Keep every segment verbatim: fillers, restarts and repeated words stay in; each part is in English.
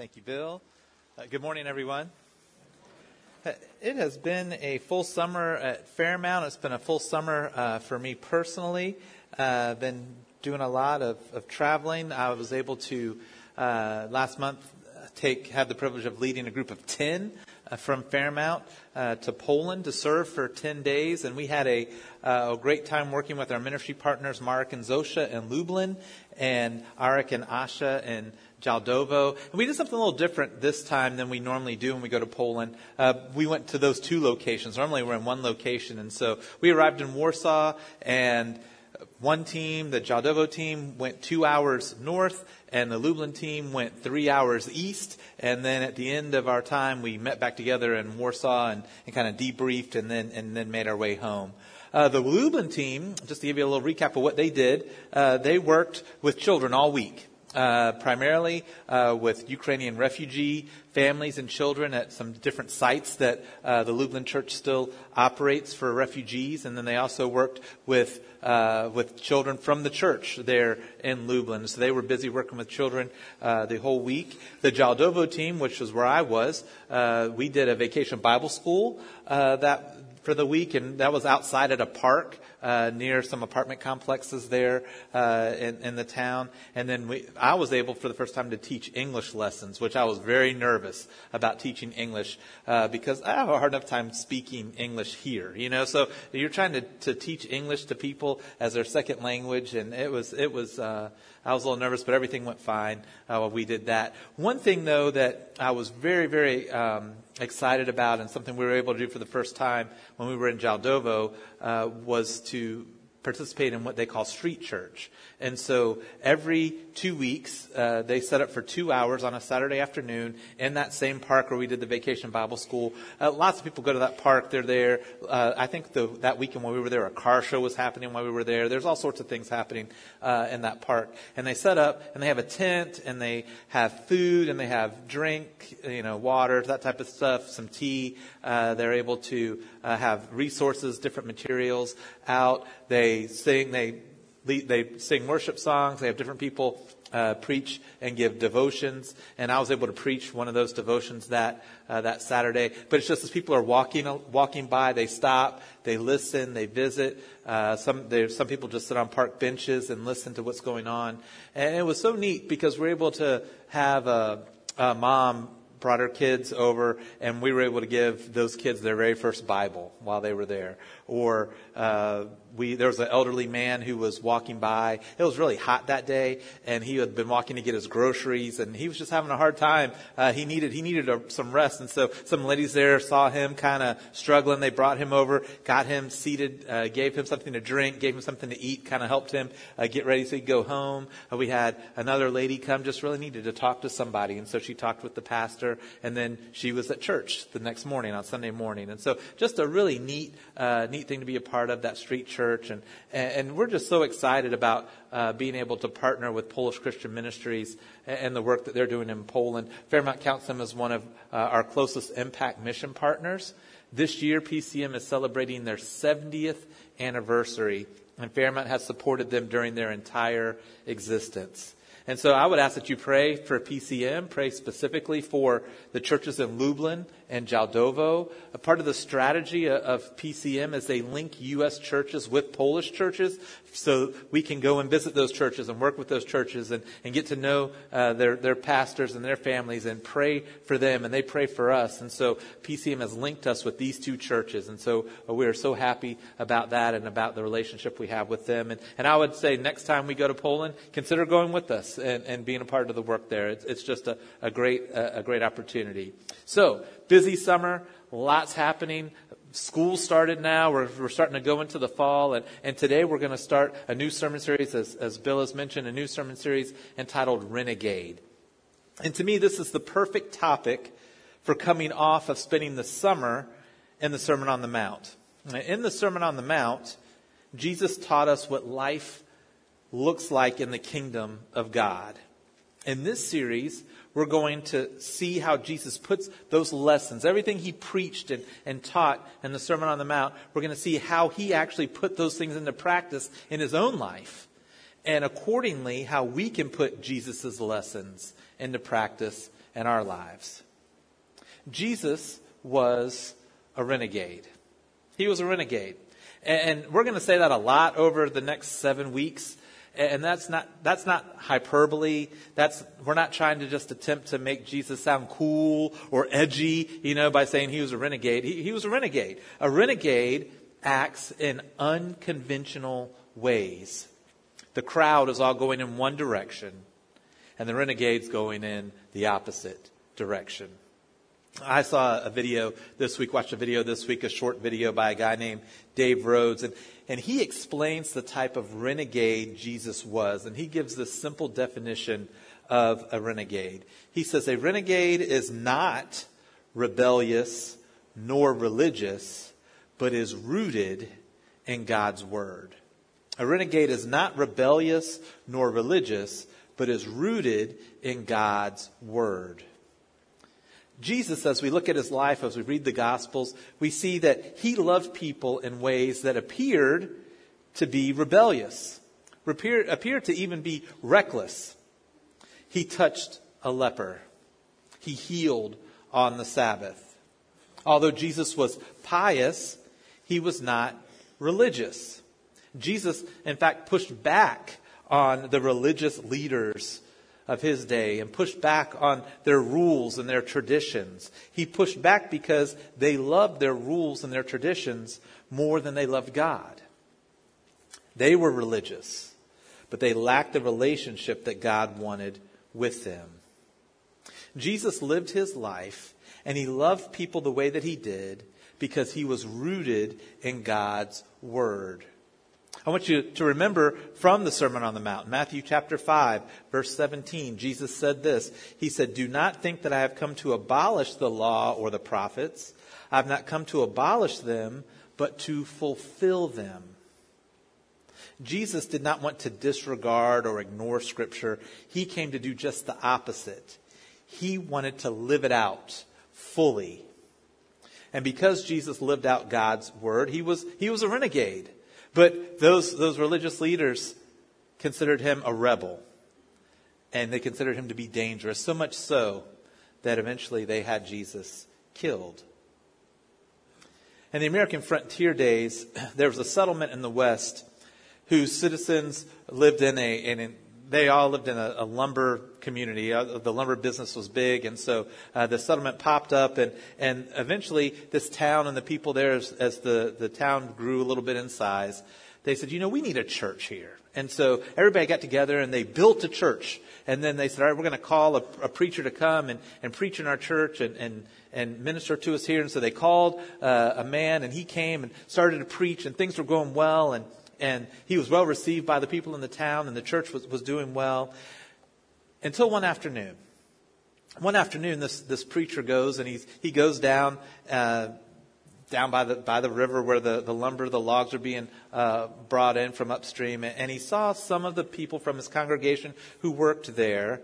Thank you, Bill. Uh, good morning, everyone. Uh, It has been a full summer at Fairmount. It's been a full summer uh, for me personally. Uh, I've been doing a lot of, of traveling. I was able to, uh, last month, take have the privilege of leading a group of ten uh, from Fairmount uh, to Poland to serve for ten days. And we had a, uh, a great time working with our ministry partners, Marek and Zosia in Lublin, and Arik and Asha in Jaldovo. And we did something a little different this time than we normally do when we go to Poland. Uh, we went to those two locations. Normally we're in one location. And so we arrived in Warsaw, and one team, the Jaldovo team, went two hours north, and the Lublin team went three hours east. And then at the end of our time, we met back together in Warsaw and, and kind of debriefed and then and then made our way home. Uh, the Lublin team, just to give you a little recap of what they did, uh, they worked with children all week. Uh, primarily uh, with Ukrainian refugee families and children at some different sites that uh, the Lublin Church still operates for refugees. And then they also worked with uh, with children from the church there in Lublin. So they were busy working with children uh, the whole week. The Jaldovo team, which was where I was, uh, we did a vacation Bible school uh, that for the week, and that was outside at a park uh, near some apartment complexes there uh, in, in the town. And then we, I was able for the first time to teach English lessons, which I was very nervous about teaching English uh, because I have a hard enough time speaking English here. You know, so you're trying to, to teach English to people as their second language, and it was it was. Uh, I was a little nervous, but everything went fine uh, while we did that. One thing, though, that I was very, very um, excited about, and something we were able to do for the first time when we were in Jaldovo, uh, was to participate in what they call street church. And so every two weeks, uh, they set up for two hours on a Saturday afternoon in that same park where we did the Vacation Bible School. Uh, lots of people go to that park. They're there. Uh, I think the, that weekend when we were there, a car show was happening while we were there. There's all sorts of things happening uh, in that park. And they set up, and they have a tent, and they have food, and they have drink, you know, water, that type of stuff, some tea. Uh, they're able to uh, have resources, different materials out. They sing, they They sing worship songs. They have different people uh, preach and give devotions. And I was able to preach one of those devotions that uh, that Saturday. But it's just as people are walking walking by, they stop, they listen, they visit. Uh, some there's some people just sit on park benches and listen to what's going on. And it was so neat because we're able to have a, a mom brought her kids over, and we were able to give those kids their very first Bible while they were there. Or uh, we there was an elderly man who was walking by. It was really hot that day, and he had been walking to get his groceries, and he was just having a hard time. Uh, he needed he needed a, some rest, and so some ladies there saw him kind of struggling. They brought him over, got him seated, uh, gave him something to drink, gave him something to eat, kind of helped him uh, get ready so he could go home. Uh, we had another lady come, just really needed to talk to somebody, and so she talked with the pastor. And then she was at church the next morning on Sunday morning. And so just a really neat, uh, neat thing to be a part of, that street church. And, and we're just so excited about uh, being able to partner with Polish Christian Ministries and the work that they're doing in Poland. Fairmount counts them as one of uh, our closest impact mission partners. This year, P C M is celebrating their seventieth anniversary, and Fairmount has supported them during their entire existence. And so I would ask that you pray for P C M, pray specifically for the churches in Lublin and Jaldovo. A part of the strategy of P C M is they link U S churches with Polish churches so we can go and visit those churches and work with those churches and, and get to know uh, their, their pastors and their families and pray for them, and they pray for us. And so P C M has linked us with these two churches. And so uh, we are so happy about that and about the relationship we have with them. And, and I would say next time we go to Poland, consider going with us and, and being a part of the work there. It's, it's just a, a great a, a great opportunity. So, busy summer, lots happening. School started now. We're, we're starting to go into the fall. And, and today we're going to start a new sermon series, as, as Bill has mentioned, a new sermon series entitled Renegade. And to me, this is the perfect topic for coming off of spending the summer in the Sermon on the Mount. In the Sermon on the Mount, Jesus taught us what life looks like in the kingdom of God. In this series, we're going to see how Jesus puts those lessons, everything he preached and, and taught in the Sermon on the Mount, we're going to see how he actually put those things into practice in his own life. And accordingly, how we can put Jesus' lessons into practice in our lives. Jesus was a renegade. He was a renegade. And we're going to say that a lot over the next seven weeks. And that's not that's not hyperbole. That's we're not trying to just attempt to make Jesus sound cool or edgy, you know, by saying he was a renegade. He, he was a renegade. A renegade acts in unconventional ways. The crowd is all going in one direction, and the renegade's going in the opposite direction. I saw a video this week, watched a video this week, a short video by a guy named Dave Rhodes, and, and he explains the type of renegade Jesus was, and he gives this simple definition of a renegade. He says, a renegade is not rebellious nor religious, but is rooted in God's word. A renegade is not rebellious nor religious, but is rooted in God's word. Jesus, as we look at his life, as we read the Gospels, we see that he loved people in ways that appeared to be rebellious, appeared, appeared to even be reckless. He touched a leper. He healed on the Sabbath. Although Jesus was pious, he was not religious. Jesus, in fact, pushed back on the religious leaders of his day and pushed back on their rules and their traditions. He pushed back because they loved their rules and their traditions more than they loved God. They were religious, but they lacked the relationship that God wanted with them. Jesus lived his life, and he loved people the way that he did because he was rooted in God's word. I want you to remember from the Sermon on the Mount, Matthew chapter five, verse seventeen, Jesus said this. He said, "Do not think that I have come to abolish the law or the prophets. I have not come to abolish them, but to fulfill them." Jesus did not want to disregard or ignore Scripture. He came to do just the opposite. He wanted to live it out fully. And because Jesus lived out God's word, he was he was a renegade. But those those religious leaders considered him a rebel. And they considered him to be dangerous. So much so that eventually they had Jesus killed. In the American frontier days, there was a settlement in the West whose citizens lived in a, in a they all lived in a, a lumber community. Uh, the lumber business was big, and so uh, the settlement popped up, and, and eventually this town and the people there, as, as the, the town grew a little bit in size, they said, you know, we need a church here. And so everybody got together and they built a church. And then they said, all right, we're going to call a, a preacher to come and, and preach in our church and, and, and minister to us here. And so they called uh, a man, and he came and started to preach, and things were going well, and And he was well received by the people in the town, and the church was, was doing well. Until one afternoon. One afternoon, this, this preacher goes, and he's, he goes down uh, down by the by the river where the, the lumber, the logs are being uh, brought in from upstream. And he saw some of the people from his congregation who worked there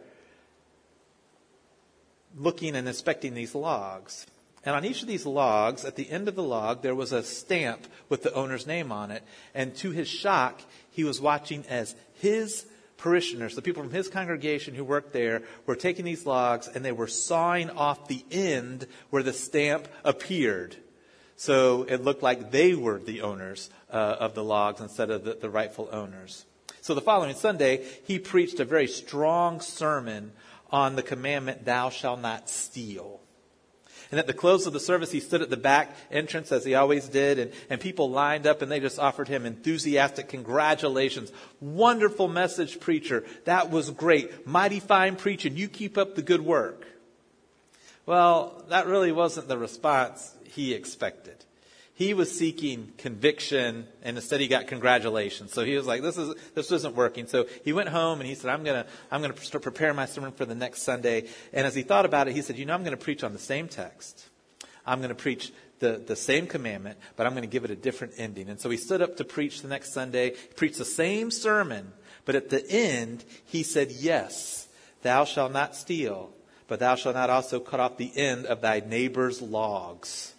looking and inspecting these logs. And on each of these logs, at the end of the log, there was a stamp with the owner's name on it. And to his shock, he was watching as his parishioners, the people from his congregation who worked there, were taking these logs and they were sawing off the end where the stamp appeared. So it looked like they were the owners uh, of the logs instead of the, the rightful owners. So the following Sunday, he preached a very strong sermon on the commandment, "Thou shalt not steal." And at the close of the service, he stood at the back entrance, as he always did, and, and people lined up, and they just offered him enthusiastic congratulations. Wonderful message, preacher. That was great. Mighty fine preaching. You keep up the good work. Well, that really wasn't the response he expected. He was seeking conviction, and instead he got congratulations. So he was like, "This is this isn't working." So he went home and he said, "I'm gonna I'm gonna start prepare my sermon for the next Sunday." And as he thought about it, he said, "You know, I'm going to preach on the same text. I'm going to preach the the same commandment, but I'm going to give it a different ending." And so he stood up to preach the next Sunday, preached the same sermon, but at the end he said, "Yes, thou shalt not steal, but thou shalt not also cut off the end of thy neighbor's logs."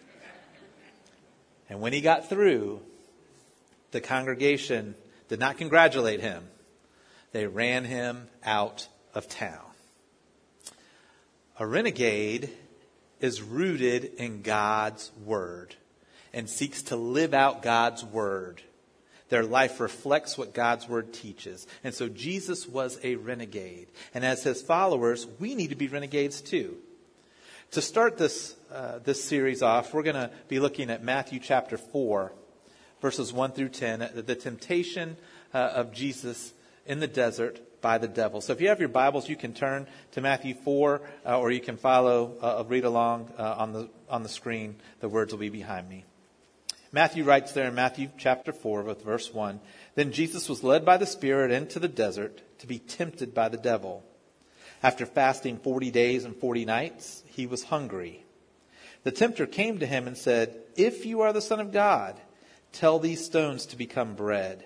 And when he got through, the congregation did not congratulate him. They ran him out of town. A renegade is rooted in God's word and seeks to live out God's word. Their life reflects what God's word teaches. And so Jesus was a renegade. And as his followers, we need to be renegades too. To start this uh, this series off, we're going to be looking at Matthew chapter four, verses one through ten, the temptation uh, of Jesus in the desert by the devil. So if you have your Bibles, you can turn to Matthew four, uh, or you can follow, uh, read along uh, on the on the screen. The words will be behind me. Matthew writes there in Matthew chapter four with verse one, "Then Jesus was led by the Spirit into the desert to be tempted by the devil. After fasting forty days and forty nights, he was hungry. The tempter came to him and said, 'If you are the Son of God, tell these stones to become bread.'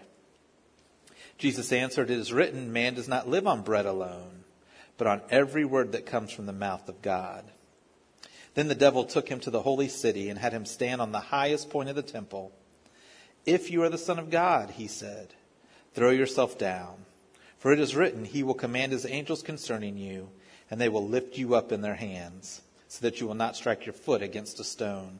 Jesus answered, 'It is written, man does not live on bread alone, but on every word that comes from the mouth of God.' Then the devil took him to the holy city and had him stand on the highest point of the temple. 'If you are the Son of God,' he said, 'throw yourself down. For it is written, he will command his angels concerning you, and they will lift you up in their hands, so that you will not strike your foot against a stone.'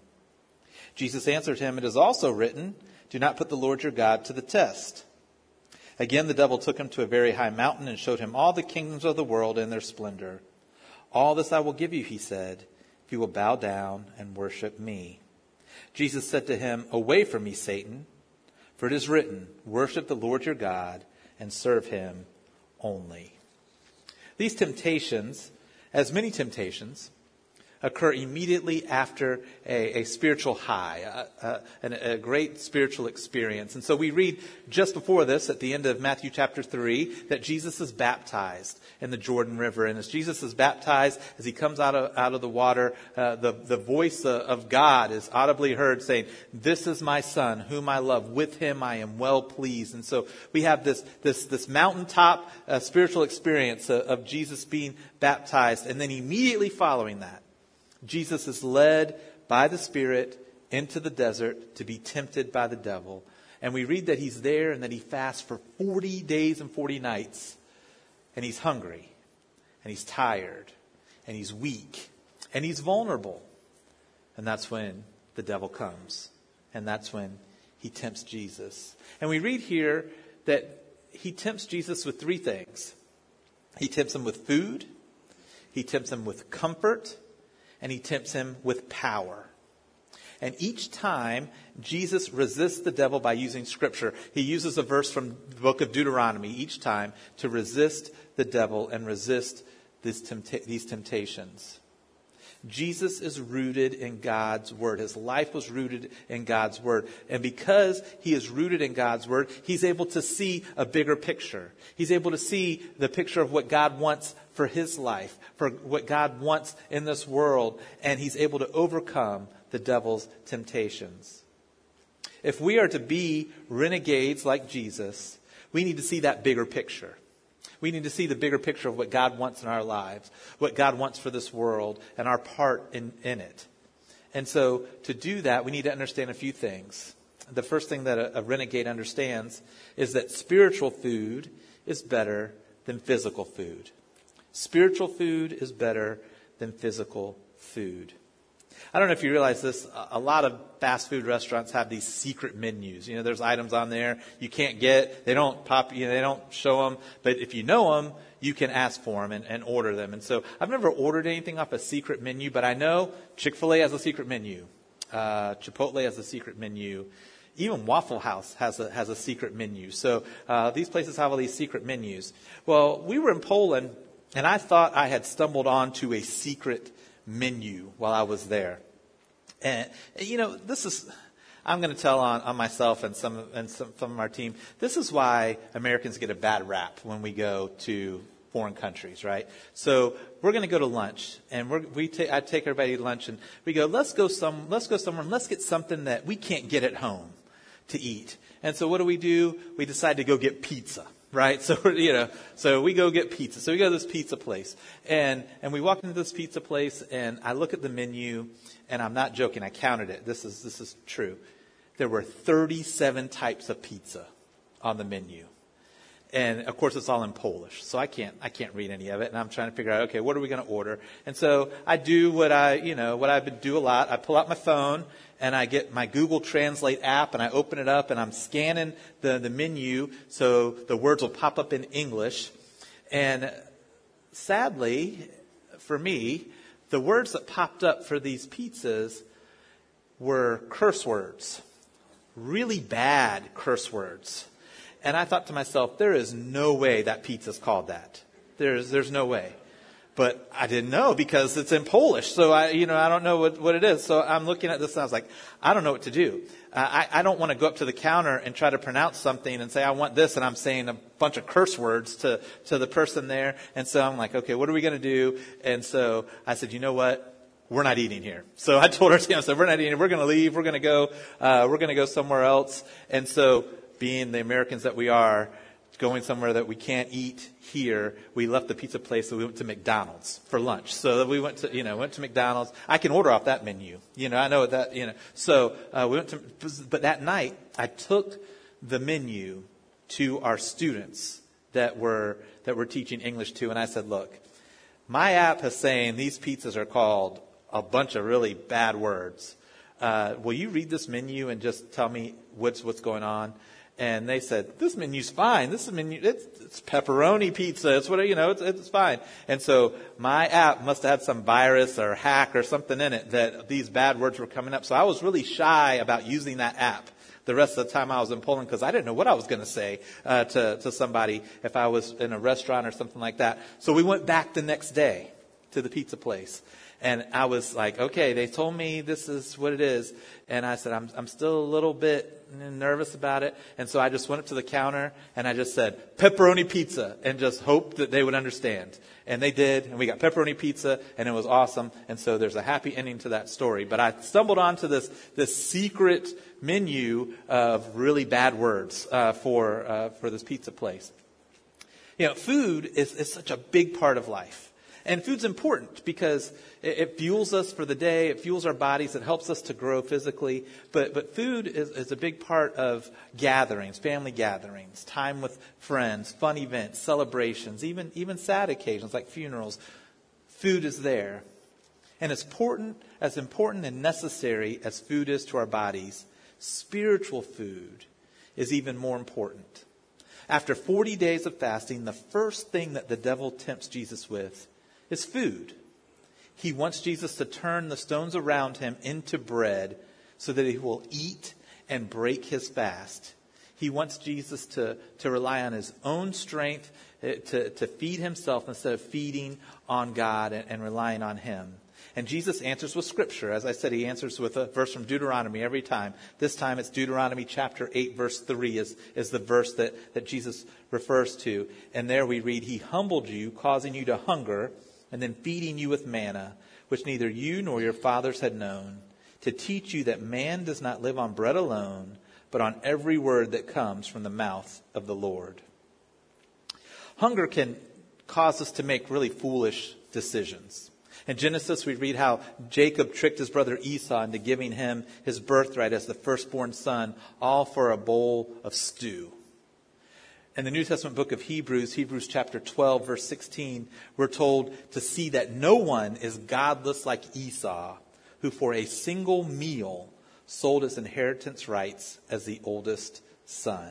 Jesus answered him, 'It is also written, do not put the Lord your God to the test.' Again the devil took him to a very high mountain and showed him all the kingdoms of the world and their splendor. 'All this I will give you,' he said, 'if you will bow down and worship me.' Jesus said to him, 'Away from me, Satan, for it is written, worship the Lord your God and serve him only.'" These temptations, as many temptations, occur immediately after a, a spiritual high, a, a, a great spiritual experience. And so we read just before this, at the end of Matthew chapter three, that Jesus is baptized in the Jordan River. And as Jesus is baptized, as he comes out of, out of the water, uh, the, the voice of, of God is audibly heard saying, "This is my son, whom I love. With him I am well pleased." And so we have this, this, this mountaintop uh, spiritual experience of, of Jesus being baptized. And then immediately following that, Jesus is led by the Spirit into the desert to be tempted by the devil. And we read that he's there and that he fasts for forty days and forty nights. And he's hungry. And he's tired. And he's weak. And he's vulnerable. And that's when the devil comes. And that's when he tempts Jesus. And we read here that he tempts Jesus with three things. He tempts him with food. He tempts him with comfort. And he tempts him with power. And each time, Jesus resists the devil by using Scripture. He uses a verse from the book of Deuteronomy each time to resist the devil and resist this tempta- these temptations. Jesus is rooted in God's Word. His life was rooted in God's Word. And because he is rooted in God's Word, he's able to see a bigger picture. He's able to see the picture of what God wants for his life, for what God wants in this world. And he's able to overcome the devil's temptations. If we are to be renegades like Jesus, we need to see that bigger picture. We need to see the bigger picture of what God wants in our lives, what God wants for this world, and our part in, in it. And so to do that, we need to understand a few things. The first thing that a, a renegade understands is that spiritual food is better than physical food. Spiritual food is better than physical food. I don't know if you realize this. A lot of fast food restaurants have these secret menus. You know, there's items on there you can't get. They don't pop, you know, they don't show them. But if you know them, you can ask for them and, and order them. And so I've never ordered anything off a secret menu, but I know Chick-fil-A has a secret menu. Uh, Chipotle has a secret menu. Even Waffle House has a, has a secret menu. So uh, these places have all these secret menus. Well, we were in Poland, and I thought I had stumbled onto a secret menu while I was there. And, you know, this is, I'm going to tell on, on myself and some and some from our team, this is why Americans get a bad rap when we go to foreign countries, right? So we're going to go to lunch, and we're, we ta- I take everybody to lunch, and we go, let's go some, let's go somewhere, and let's get something that we can't get at home to eat. And so what do we do? We decide to go get pizza. Right. So, you know, so we go get pizza. So we go to this pizza place and, and we walk into this pizza place and I look at the menu and I'm not joking. I counted it. This is, this is true. There were thirty-seven types of pizza on the menu. And of course, it's all in Polish, so I can't I can't read any of it. And I'm trying to figure out, okay, what are we going to order? And so I do what I you know what I do a lot. I pull out my phone and I get my Google Translate app and I open it up and I'm scanning the the menu so the words will pop up in English. And sadly, for me, the words that popped up for these pizzas were curse words, really bad curse words. And I thought to myself, there is no way that pizza's called that. There's there's no way. But I didn't know because it's in Polish. So I, you know, I don't know what, what it is. So I'm looking at this and I was like, I don't know what to do. Uh, I, I don't want to go up to the counter and try to pronounce something and say, I want this. And I'm saying a bunch of curse words to, to the person there. And so I'm like, okay, what are we going to do? And so I said, you know what? We're not eating here. So I told our team, I said, we're not eating here. We're going to leave. We're going to go, uh, we're going to go somewhere else. And so being the Americans that we are, going somewhere that we can't eat here, we left the pizza place, so we went to McDonald's for lunch. So we went to, you know, went to McDonald's. I can order off that menu. You know, I know that, you know. So uh, we went to, but that night, I took the menu to our students that were, that we're teaching English to, and I said, look, my app is saying these pizzas are called a bunch of really bad words. Uh, will you read this menu and just tell me what's what's going on? And they said, this menu's fine. This menu, it's, it's pepperoni pizza. It's what, you know, it's, it's fine. And so my app must have had some virus or hack or something in it that these bad words were coming up. So I was really shy about using that app the rest of the time I was in Poland because I didn't know what I was going to say uh, to, to somebody if I was in a restaurant or something like that. So we went back the next day to the pizza place. And I was like, okay, they told me this is what it is. And I said, I'm, I'm still a little bit nervous about it. And so I just went up to the counter and I just said, pepperoni pizza, and just hoped that they would understand. And they did. And we got pepperoni pizza and it was awesome. And so there's a happy ending to that story. But I stumbled onto this, this secret menu of really bad words uh, for, uh, for this pizza place. You know, food is, is such a big part of life. And food's important because it, it fuels us for the day. It fuels our bodies. It helps us to grow physically. But but food is, is a big part of gatherings, family gatherings, time with friends, fun events, celebrations, even, even sad occasions like funerals. Food is there. And as important, as important and necessary as food is to our bodies, spiritual food is even more important. After forty days of fasting, the first thing that the devil tempts Jesus with is food. He wants Jesus to turn the stones around him into bread so that he will eat and break his fast. He wants Jesus to, to rely on his own strength, to, to feed himself instead of feeding on God and, and relying on him. And Jesus answers with Scripture. As I said, he answers with a verse from Deuteronomy every time. This time it's Deuteronomy chapter eight, verse three is, is the verse that, that Jesus refers to. And there we read, he humbled you, causing you to hunger, and then feeding you with manna, which neither you nor your fathers had known, to teach you that man does not live on bread alone, but on every word that comes from the mouth of the Lord. Hunger can cause us to make really foolish decisions. In Genesis, we read how Jacob tricked his brother Esau into giving him his birthright as the firstborn son, all for a bowl of stew. In the New Testament book of Hebrews, Hebrews chapter twelve, verse sixteen, we're told to see that no one is godless like Esau, who for a single meal sold his inheritance rights as the oldest son.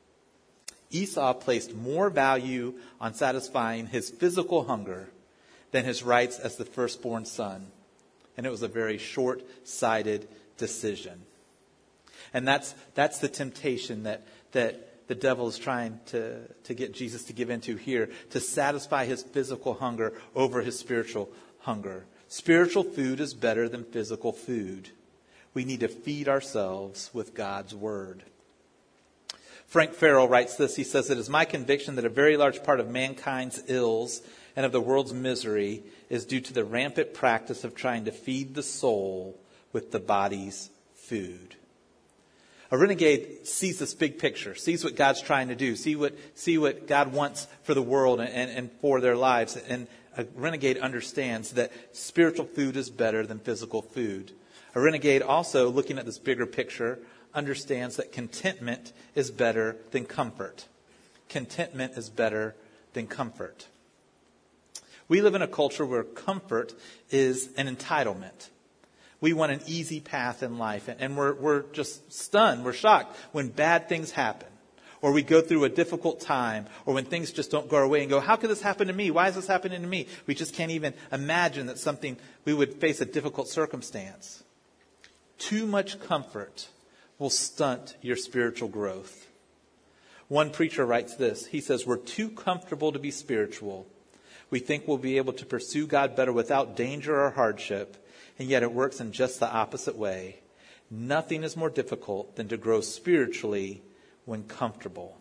Esau placed more value on satisfying his physical hunger than his rights as the firstborn son. And it was a very short-sighted decision. And that's that's the temptation that that the devil is trying to, to get Jesus to give into here, to satisfy his physical hunger over his spiritual hunger. Spiritual food is better than physical food. We need to feed ourselves with God's word. Frank Farrell writes this. He says, it is my conviction that a very large part of mankind's ills and of the world's misery is due to the rampant practice of trying to feed the soul with the body's food. A renegade sees this big picture, sees what God's trying to do, see what see what God wants for the world and, and, and for their lives. And a renegade understands that spiritual food is better than physical food. A renegade also, looking at this bigger picture, understands that contentment is better than comfort. contentment is better than comfort. We live in a culture where comfort is an entitlement. We want an easy path in life, and we're, we're just stunned, we're shocked when bad things happen, or we go through a difficult time, or when things just don't go our way and go, how could this happen to me? Why is this happening to me? We just can't even imagine that something, we would face a difficult circumstance. Too much comfort will stunt your spiritual growth. One preacher writes this. He says, we're too comfortable to be spiritual. We think we'll be able to pursue God better without danger or hardship, and yet it works in just the opposite way. Nothing is more difficult than to grow spiritually when comfortable.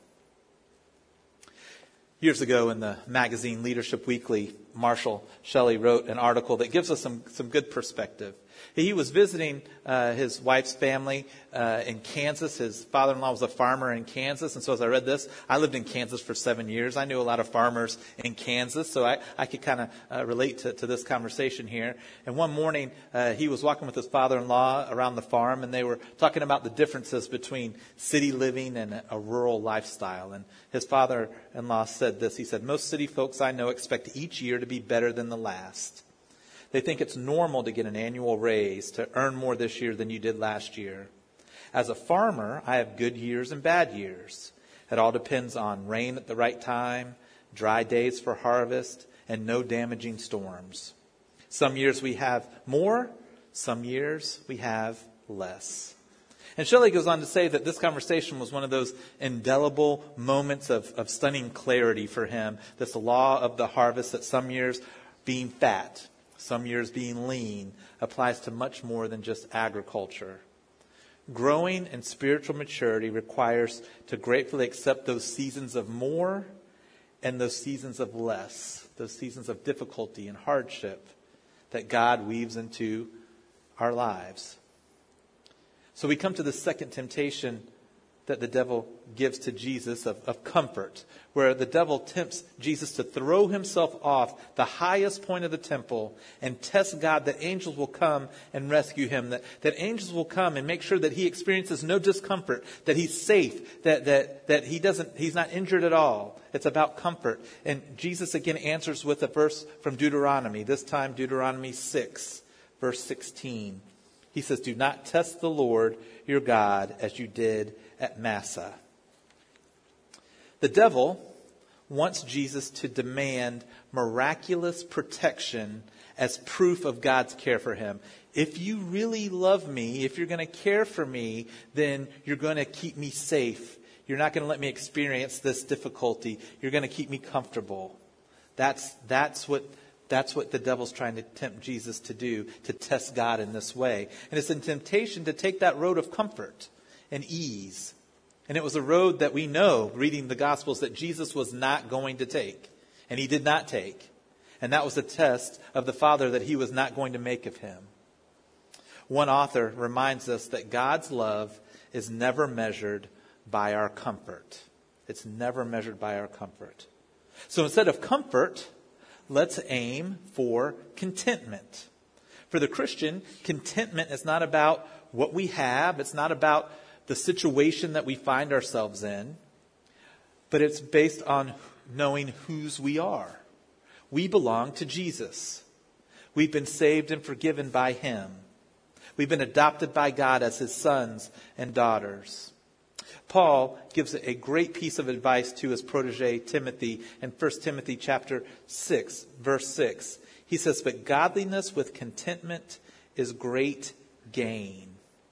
Years ago in the magazine Leadership Weekly, Marshall Shelley wrote an article that gives us some, some good perspective. He was visiting uh, his wife's family uh, in Kansas. His father-in-law was a farmer in Kansas. And so as I read this, I lived in Kansas for seven years. I knew a lot of farmers in Kansas, so I, I could kind of uh, relate to, to this conversation here. And one morning, uh, he was walking with his father-in-law around the farm, and they were talking about the differences between city living and a, a rural lifestyle. And his father-in-law said this. He said, most city folks I know expect each year to be better than the last. They think it's normal to get an annual raise, to earn more this year than you did last year. As a farmer, I have good years and bad years. It all depends on rain at the right time, dry days for harvest, and no damaging storms. Some years we have more, some years we have less. And Shelley goes on to say that this conversation was one of those indelible moments of, of stunning clarity for him. This law of the harvest, that some years being fat, some years being lean, applies to much more than just agriculture. Growing in spiritual maturity requires to gratefully accept those seasons of more and those seasons of less, those seasons of difficulty and hardship that God weaves into our lives. So we come to the second temptation that the devil gives to Jesus of, of comfort, where the devil tempts Jesus to throw himself off the highest point of the temple and test God that angels will come and rescue him, that, that angels will come and make sure that he experiences no discomfort, that he's safe, that, that, that he doesn't, he's not injured at all. It's about comfort. And Jesus again answers with a verse from Deuteronomy, this time Deuteronomy six, verse sixteen. He says, do not test the Lord your God as you did at Massah. The devil wants Jesus to demand miraculous protection as proof of God's care for him. If you really love me, if you're going to care for me, then you're going to keep me safe. You're not going to let me experience this difficulty. You're going to keep me comfortable. That's, that's what... That's what the devil's trying to tempt Jesus to do, to test God in this way. And it's a temptation to take that road of comfort and ease. And it was a road that we know, reading the Gospels, that Jesus was not going to take. And he did not take. And that was a test of the Father that he was not going to make of him. One author reminds us that God's love is never measured by our comfort. It's never measured by our comfort. So instead of comfort, let's aim for contentment. For the Christian, contentment is not about what we have. It's not about the situation that we find ourselves in. But it's based on knowing whose we are. We belong to Jesus. We've been saved and forgiven by him. We've been adopted by God as his sons and daughters. Paul gives a great piece of advice to his protege Timothy in First Timothy chapter six, verse six. He says, but godliness with contentment is great gain.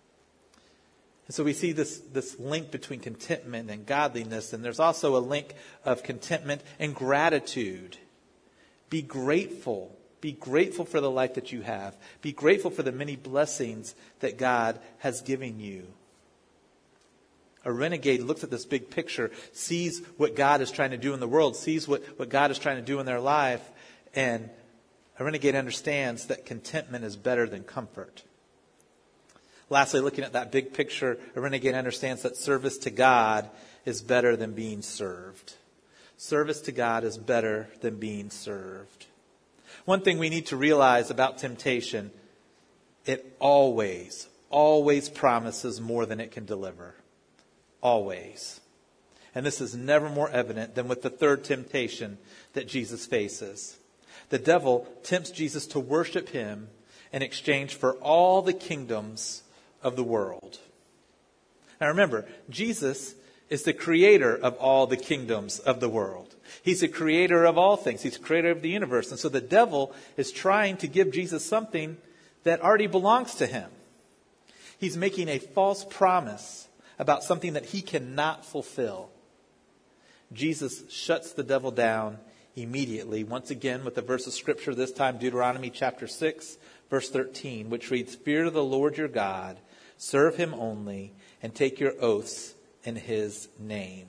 And so we see this, this link between contentment and godliness, and there's also a link of contentment and gratitude. Be grateful. Be grateful for the life that you have. Be grateful for the many blessings that God has given you. A renegade looks at this big picture, sees what God is trying to do in the world, sees what, what God is trying to do in their life, and a renegade understands that contentment is better than comfort. Lastly, looking at that big picture, a renegade understands that service to God is better than being served. Service to God is better than being served. One thing we need to realize about temptation, it always, always promises more than it can deliver. Always. And this is never more evident than with the third temptation that Jesus faces. The devil tempts Jesus to worship him in exchange for all the kingdoms of the world. Now remember, Jesus is the creator of all the kingdoms of the world. He's the creator of all things. He's the creator of the universe. And so the devil is trying to give Jesus something that already belongs to him. He's making a false promise about something that he cannot fulfill. Jesus shuts the devil down immediately, once again with a verse of scripture, this time Deuteronomy chapter six, verse thirteen, which reads, "Fear the Lord your God, serve him only, and take your oaths in his name."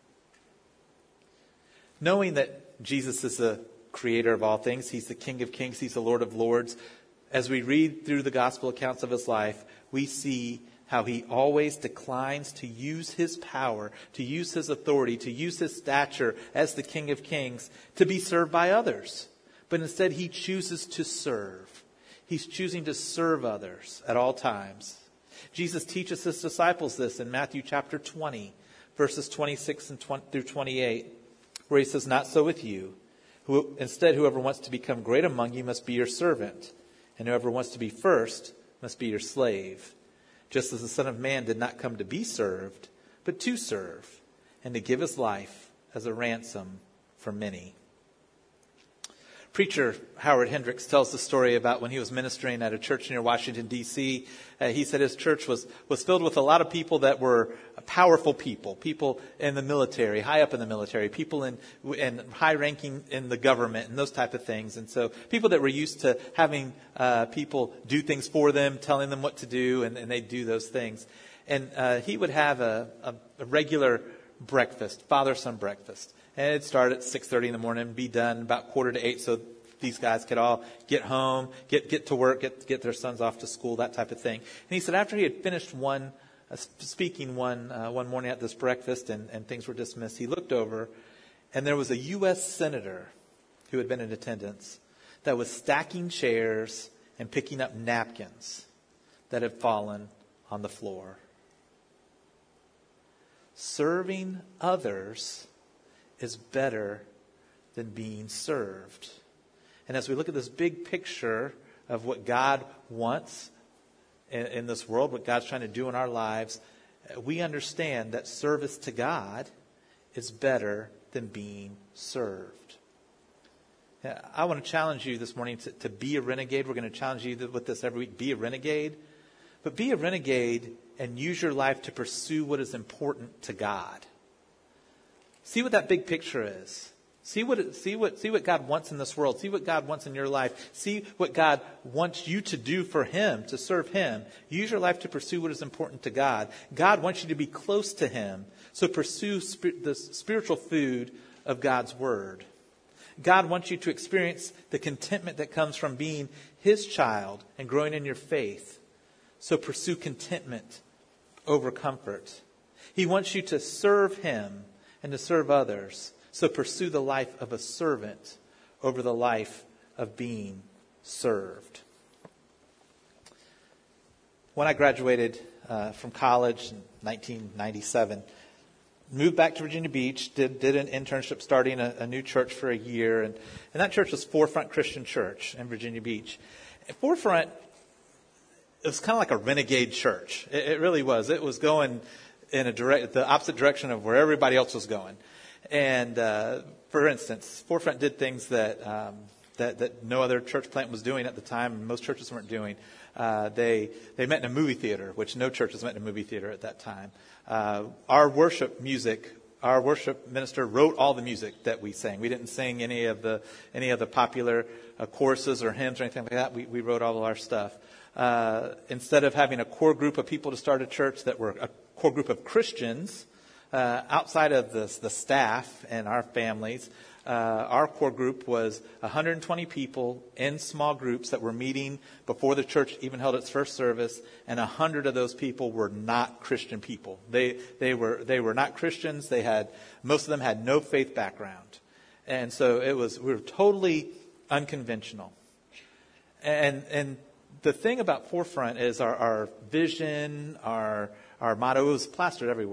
Knowing that Jesus is the creator of all things, he's the King of kings, he's the Lord of lords, as we read through the gospel accounts of his life, we see how he always declines to use his power, to use his authority, to use his stature as the King of kings to be served by others. But instead he chooses to serve. He's choosing to serve others at all times. Jesus teaches his disciples this in Matthew chapter twenty, verses twenty-six and twenty through twenty-eight, where he says, "Not so with you. Who, instead, whoever wants to become great among you must be your servant, and whoever wants to be first must be your slave. Just as the Son of Man did not come to be served, but to serve, and to give his life as a ransom for many." Preacher Howard Hendricks tells the story about when he was ministering at a church near Washington, D C Uh, he said his church was, was filled with a lot of people that were powerful people, people in the military, high up in the military, people in, in high ranking in the government and those type of things. And so people that were used to having uh, people do things for them, telling them what to do, and, and they do those things. And uh, he would have a, a, a regular breakfast, father-son breakfast. And it'd start at six thirty in the morning and be done about quarter to eight so these guys could all get home, get get to work, get get their sons off to school, that type of thing. And he said after he had finished one, uh, speaking one uh, one morning at this breakfast and, and things were dismissed, he looked over and there was a U S senator who had been in attendance that was stacking chairs and picking up napkins that had fallen on the floor. Serving others is better than being served. And as we look at this big picture of what God wants in, in this world, what God's trying to do in our lives, we understand that service to God is better than being served. I want to challenge you this morning to, to be a renegade. We're going to challenge you with this every week. Be a renegade. But be a renegade and use your life to pursue what is important to God. See what that big picture is. See what, see what, see what God wants in this world. See what God wants in your life. See what God wants you to do for him, to serve him. Use your life to pursue what is important to God. God wants you to be close to him. So pursue sp- the spiritual food of God's word. God wants you to experience the contentment that comes from being his child and growing in your faith. So pursue contentment over comfort. He wants you to serve him and to serve others. So pursue the life of a servant over the life of being served. When I graduated uh, from college in nineteen ninety-seven, moved back to Virginia Beach, did, did an internship starting a, a new church for a year. And, and that church was Forefront Christian Church in Virginia Beach. And Forefront, it was kind of like a renegade church. It, it really was. It was going in a direct, the opposite direction of where everybody else was going. And uh, for instance, Forefront did things that, um, that that no other church plant was doing at the time, and most churches weren't doing. Uh, they they met in a movie theater, which no churches met in a movie theater at that time. Uh, our worship music, our worship minister wrote all the music that we sang. We didn't sing any of the any of the popular uh, choruses or hymns or anything like that. We we wrote all of our stuff. Uh, instead of having a core group of people to start a church that were a core group of Christians, uh, outside of the, the staff and our families, uh, our core group was one hundred twenty people in small groups that were meeting before the church even held its first service, and one hundred of those people were not Christian people. They they were they were not Christians. They had most of them had no faith background, and so it was we were totally unconventional. And and the thing about Forefront is our, our vision, our our motto was plastered everywhere.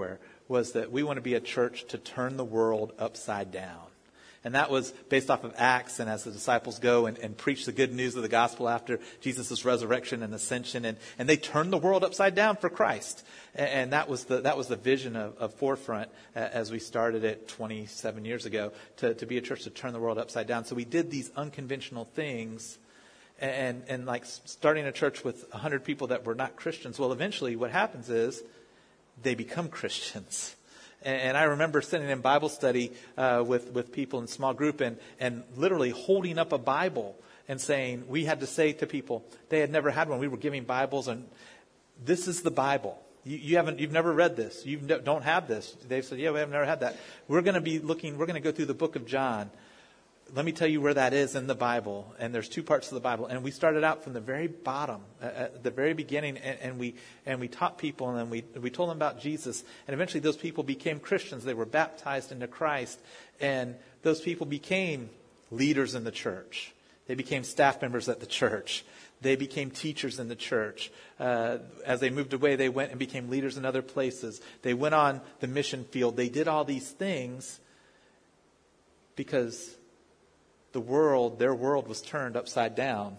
was that we want to be a church to turn the world upside down. And that was based off of Acts, and as the disciples go and, and preach the good news of the gospel after Jesus' resurrection and ascension, and, and they turned the world upside down for Christ. And, and that was the that was the vision of, of Forefront uh, as we started it twenty-seven years ago, to, to be a church to turn the world upside down. So we did these unconventional things, and, and like starting a church with one hundred people that were not Christians. Well, eventually what happens is they become Christians. And I remember sitting in Bible study uh, with, with people in small group and, and literally holding up a Bible and saying, we had to say to people, they had never had one. We were giving Bibles, and this is the Bible. You, you haven't, you've never read this. You don't have this. They said, yeah, we have never had that. We're going to be looking, we're going to go through the book of John. Let me tell you where that is in the Bible. And there's two parts of the Bible. And we started out from the very bottom, uh, at the very beginning, and, and we and we taught people, and then we we told them about Jesus. And eventually those people became Christians. They were baptized into Christ. And those people became leaders in the church. They became staff members at the church. They became teachers in the church. Uh, as they moved away, they went and became leaders in other places. They went on the mission field. They did all these things because the world, their world was turned upside down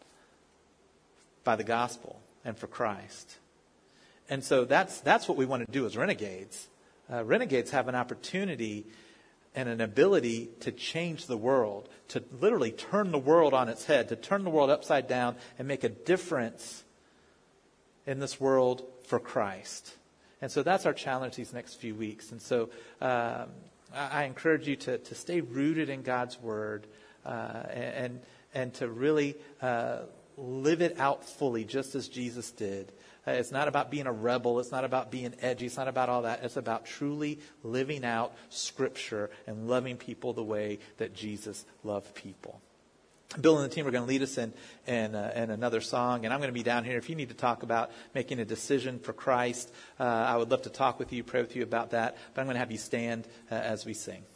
by the gospel and for Christ. And so that's that's what we want to do as renegades. Uh, renegades have an opportunity and an ability to change the world, to literally turn the world on its head, to turn the world upside down and make a difference in this world for Christ. And so that's our challenge these next few weeks. And so um, I, I encourage you to, to stay rooted in God's Word, uh, and and to really uh, live it out fully, just as Jesus did. Uh, it's not about being a rebel. It's not about being edgy. It's not about all that. It's about truly living out Scripture and loving people the way that Jesus loved people. Bill and the team are going to lead us in, in, uh, in another song, and I'm going to be down here. If you need to talk about making a decision for Christ, uh, I would love to talk with you, pray with you about that, but I'm going to have you stand uh, as we sing.